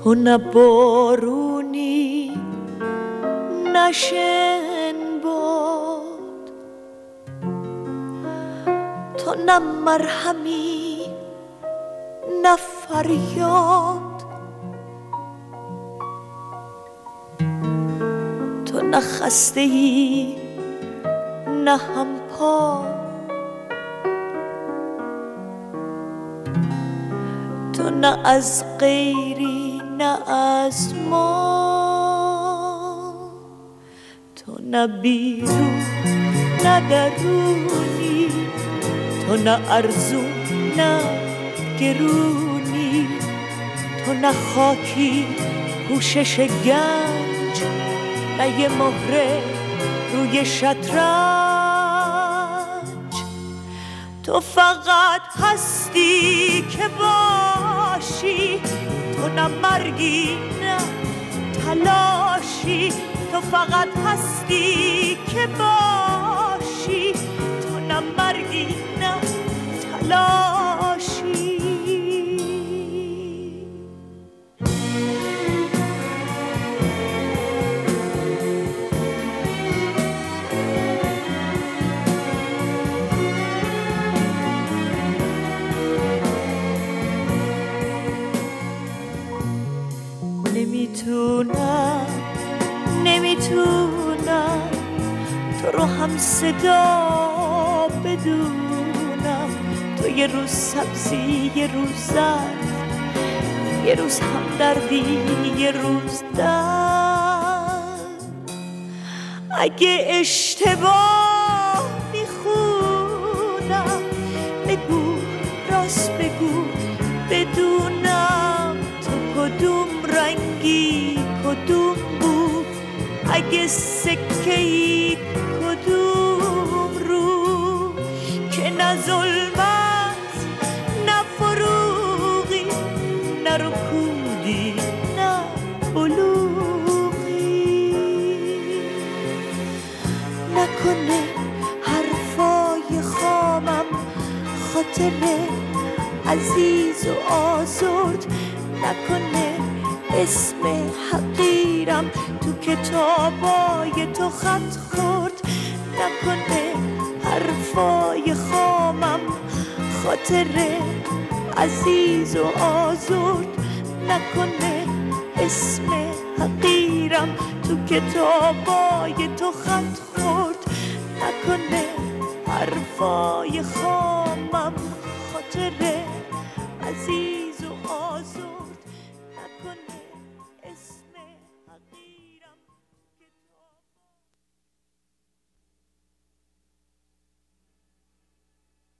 تو نه بارونی نه شنباد، تو نه مرهمی نه فریاد، تو نه خسته ای نه همپا، تو نه از غیری نه از ما، تو نه بیرون نه درونی، تو نه ارزون نه گرونی، تو نه خاکی پوشش گنج نه یه مهره روی شطرنج، تو فقط هستی که باشی، تو نه مرگی نه تلاشی، تو فقط هستی که باشی، تو نه مرگی نه تلاشی. نمیتونم تو رو هم صدا بدونم، تو یه روز سبزی یه روز زرد، یه روز همدردی یه روز درد. اگه اشتباه میخونم بگو، راست بگو بدونم تو کدوم رنگی کدوم بود، اگه سکه‌ای کدوم رو، که نه ظلمت نه فروغی نه رکودی نه بلوغی. نکنه حرفای خامم خاطر عزیز و آزرد، نکنه اسم حقیرم تو کتابای تو خط خورد، نکنه حرفای خامم خاطر عزیز و آزرد، نکنه اسم حقیرم تو کتابای تو خط خورد، نکنه حرفای خامم خاطر عزیز